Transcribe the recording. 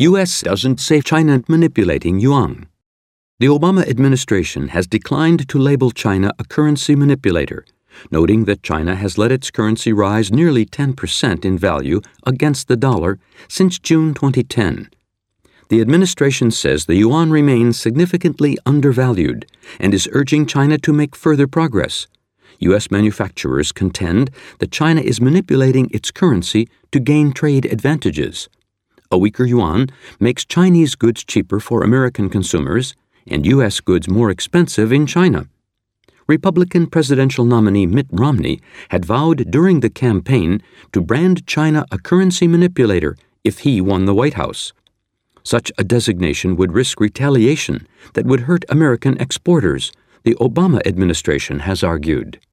U.S. doesn't say China manipulating yuan. The Obama administration has declined to label China a currency manipulator, noting that China has let its currency rise nearly 10% in value against the dollar since June 2010. The administration says the yuan remains significantly undervalued and is urging China to make further progress. U.S. manufacturers contend that China is manipulating its currency to gain trade advantages. A weaker yuan makes Chinese goods cheaper for American consumers and U.S. goods more expensive in China. Republican presidential nominee Mitt Romney had vowed during the campaign to brand China a currency manipulator if he won the White House. Such a designation would risk retaliation that would hurt American exporters, the Obama administration has argued.